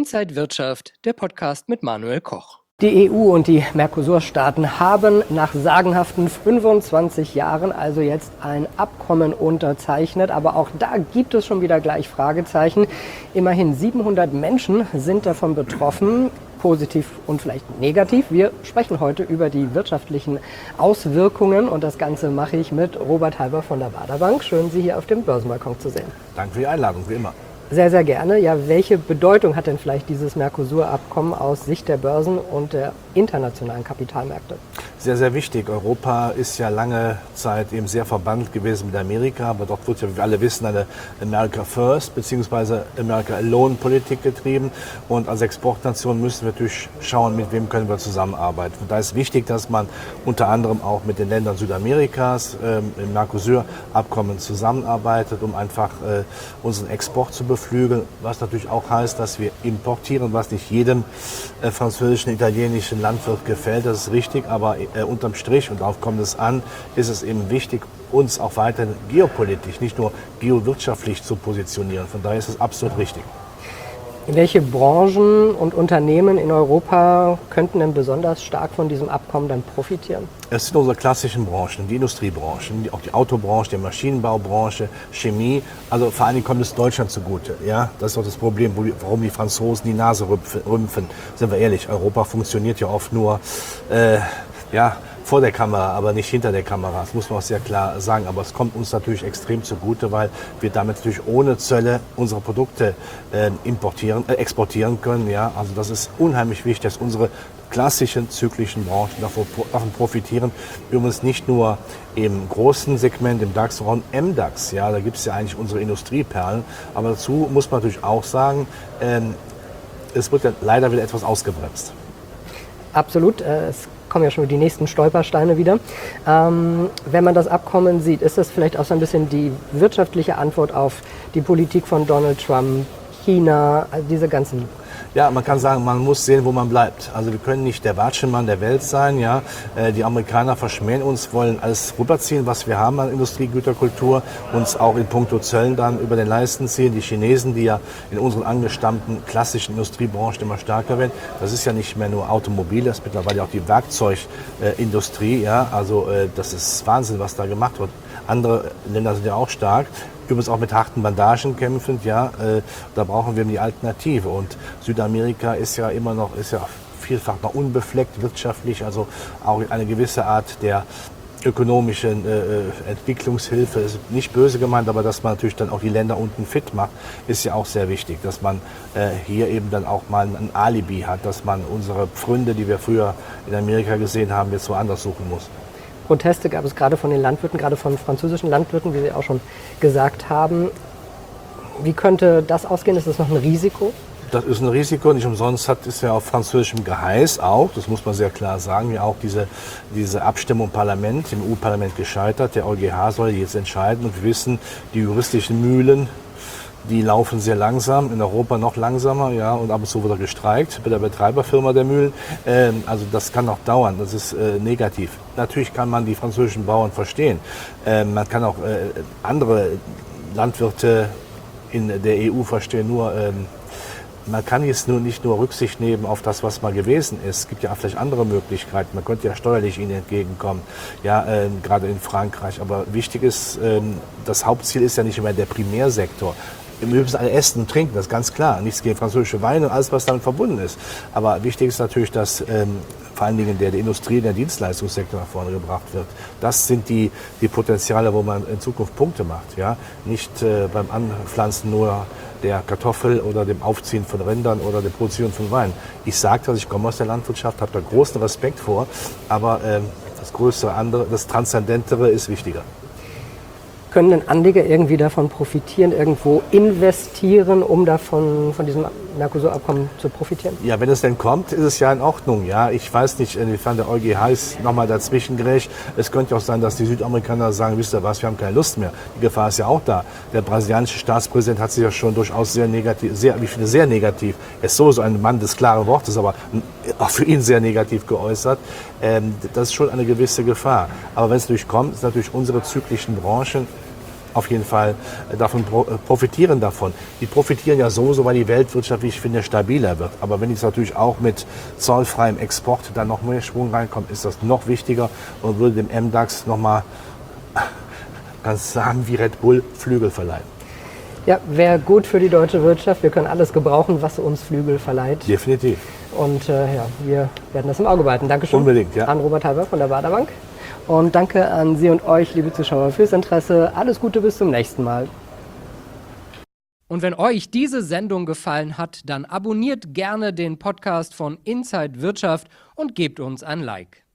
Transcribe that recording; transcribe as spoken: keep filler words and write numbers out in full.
Inside Wirtschaft, der Podcast mit Manuel Koch. Die E U und die Mercosur-Staaten haben nach sagenhaften fünfundzwanzig Jahren also jetzt ein Abkommen unterzeichnet. Aber auch da gibt es schon wieder gleich Fragezeichen. Immerhin siebenhundert Menschen sind davon betroffen, positiv und vielleicht negativ. Wir sprechen heute über die wirtschaftlichen Auswirkungen und das Ganze mache ich mit Robert Halber von der Baader Bank. Schön, Sie hier auf dem Börsenbalkon zu sehen. Danke für die Einladung, wie immer. Sehr, sehr gerne. Ja, welche Bedeutung hat denn vielleicht dieses Mercosur-Abkommen aus Sicht der Börsen und der internationalen Kapitalmärkte? Sehr, sehr wichtig. Europa ist ja lange Zeit eben sehr verbandelt gewesen mit Amerika, aber dort wird ja, wie wir alle wissen, eine America First bzw. America Alone Politik getrieben. Und als Exportnation müssen wir natürlich schauen, mit wem können wir zusammenarbeiten. Und da ist wichtig, dass man unter anderem auch mit den Ländern Südamerikas ähm, im Mercosur-Abkommen zusammenarbeitet, um einfach äh, unseren Export zu beflügeln, was natürlich auch heißt, dass wir importieren, was nicht jedem äh, französischen, italienischen Landwirt gefällt. Das ist richtig, aber äh, unterm Strich, und darauf kommt es an, ist es eben wichtig, uns auch weiterhin geopolitisch, nicht nur geowirtschaftlich zu positionieren. Von daher ist es absolut richtig. Welche Branchen und Unternehmen in Europa könnten denn besonders stark von diesem Abkommen dann profitieren? Es sind unsere klassischen Branchen, die Industriebranchen, auch die Autobranche, die Maschinenbaubranche, Chemie. Also vor allen Dingen kommt es Deutschland zugute. Ja? Das ist auch das Problem, warum die Franzosen die Nase rümpfen. Sind wir ehrlich, Europa funktioniert ja oft nur äh, ja, vor der Kamera, aber nicht hinter der Kamera. Das muss man auch sehr klar sagen. Aber es kommt uns natürlich extrem zugute, weil wir damit natürlich ohne Zölle unsere Produkte äh, importieren, äh, exportieren können. Ja? Also das ist unheimlich wichtig, dass unsere klassischen zyklischen Branchen davon, davon profitieren. Übrigens nicht nur im großen Segment, im DAX-Raum, M DAX. Ja? Da gibt es ja eigentlich unsere Industrieperlen. Aber dazu muss man natürlich auch sagen, äh, es wird ja leider wieder etwas ausgebremst. Absolut. Es kommen ja schon die nächsten Stolpersteine wieder. Ähm, wenn man das Abkommen sieht, ist das vielleicht auch so ein bisschen die wirtschaftliche Antwort auf die Politik von Donald Trump, China, also diese ganzen... Ja, man kann sagen, man muss sehen, wo man bleibt. Also wir können nicht der Watschenmann der Welt sein. Ja, die Amerikaner verschmähen uns, wollen alles rüberziehen, was wir haben an Industriegüterkultur, uns auch in puncto Zöllen dann über den Leisten ziehen. Die Chinesen, die ja in unseren angestammten klassischen Industriebranchen immer stärker werden, das ist ja nicht mehr nur Automobil, das ist mittlerweile auch die Werkzeugindustrie. Ja, also das ist Wahnsinn, was da gemacht wird. Andere Länder sind ja auch stark. Übrigens auch mit harten Bandagen kämpfend, ja, äh, da brauchen wir die Alternative. Und Südamerika ist ja immer noch, ist ja vielfach noch unbefleckt wirtschaftlich, also auch eine gewisse Art der ökonomischen äh, Entwicklungshilfe, ist nicht böse gemeint, aber dass man natürlich dann auch die Länder unten fit macht, ist ja auch sehr wichtig, dass man äh, hier eben dann auch mal ein Alibi hat, dass man unsere Pfründe, die wir früher in Amerika gesehen haben, jetzt woanders suchen muss. Proteste gab es gerade von den Landwirten, gerade von französischen Landwirten, wie Sie auch schon gesagt haben. Wie könnte das ausgehen? Ist das noch ein Risiko? Das ist ein Risiko. Nicht umsonst hat es ja auf französischem Geheiß auch, das muss man sehr klar sagen, ja auch diese, diese Abstimmung im Parlament, im E U-Parlament gescheitert. Der EuGH soll jetzt entscheiden und wir wissen, die juristischen Mühlen, die laufen sehr langsam, in Europa noch langsamer, ja, und ab und zu wird er gestreikt bei der Betreiberfirma der Mühlen. Ähm, also das kann noch dauern, das ist äh, negativ. Natürlich kann man die französischen Bauern verstehen. Ähm, man kann auch äh, andere Landwirte in der E U verstehen, nur ähm, man kann jetzt nur nicht nur Rücksicht nehmen auf das, was mal gewesen ist. Es gibt ja vielleicht andere Möglichkeiten. Man könnte ja steuerlich ihnen entgegenkommen, ja, äh, gerade in Frankreich. Aber wichtig ist, äh, das Hauptziel ist ja nicht immer der Primärsektor. Im Übrigen alle essen und trinken, das ist ganz klar. Nichts gegen französische Weine und alles, was damit verbunden ist. Aber wichtig ist natürlich, dass ähm, vor allen Dingen der, der Industrie, der Dienstleistungssektor nach vorne gebracht wird. Das sind die, die Potenziale, wo man in Zukunft Punkte macht. Ja? Nicht äh, beim Anpflanzen nur der Kartoffel oder dem Aufziehen von Rindern oder dem Produzieren von Wein. Ich sage das, ich komme aus der Landwirtschaft, habe da großen Respekt vor, aber ähm, das größere andere, das Transzendentere ist wichtiger. Können denn Anleger irgendwie davon profitieren, irgendwo investieren, um davon von diesem Mercosur-Abkommen zu profitieren? Ja, wenn es denn kommt, ist es ja in Ordnung. Ja, ich weiß nicht, inwiefern der EuGH ist nochmal dazwischen gerecht. Es könnte auch sein, dass die Südamerikaner sagen, wisst ihr was, wir haben keine Lust mehr. Die Gefahr ist ja auch da. Der brasilianische Staatspräsident hat sich ja schon durchaus sehr negativ, sehr, wie viele sehr negativ, er ist sowieso ein Mann des klaren Wortes, aber auch für ihn sehr negativ geäußert. Ähm, das ist schon eine gewisse Gefahr. Aber wenn es durchkommt, ist natürlich unsere zyklischen Branchen auf jeden Fall davon profitieren davon. Die profitieren ja sowieso, weil die Weltwirtschaft, wie ich finde, stabiler wird. Aber wenn es natürlich auch mit zollfreiem Export dann noch mehr Schwung reinkommt, ist das noch wichtiger und würde dem M DAX nochmal, ganz sagen wie Red Bull, Flügel verleihen. Ja, wäre gut für die deutsche Wirtschaft. Wir können alles gebrauchen, was uns Flügel verleiht. Definitiv. Und äh, ja, wir werden das im Auge behalten. Dankeschön. Unbedingt, ja. An Robert Halber von der Baader Bank. Und danke an Sie und euch, liebe Zuschauer, fürs Interesse. Alles Gute, bis zum nächsten Mal. Und wenn euch diese Sendung gefallen hat, dann abonniert gerne den Podcast von Inside Wirtschaft und gebt uns ein Like.